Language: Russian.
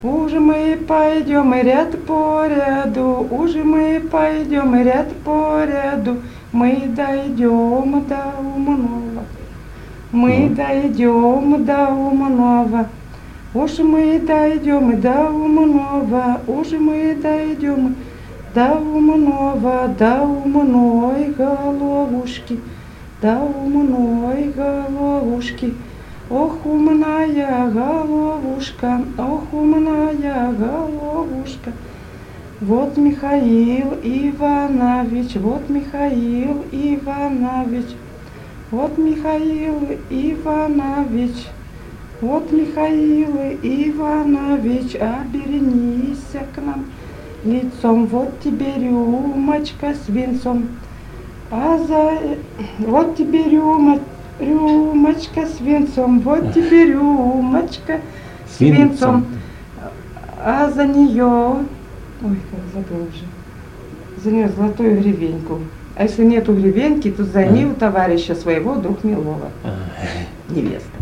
Уже мы пойдем и ряд по ряду, уже мы пойдем и ряд по ряду, мы дойдем до Уманова, мы дойдем до Уманова, уж мы дойдем и до Уманова, уж мы дойдем до Уманова, до умной головушки, до умной головушки. Ох, умная головушка, ох, умная головушка. Вот Михаил Иванович, вот Михаил Иванович, вот Михаил Иванович, вот Михаил Иванович, обернись к нам лицом, вот тебе рюмочка с винцом, вот тебе рюмочка с винцом, вот тебе рюмочка с винцом, а за нее, ой, как забыл уже, за нее золотую гривеньку. А если нету гривеньки, то займи у товарища своего друг милого, невеста.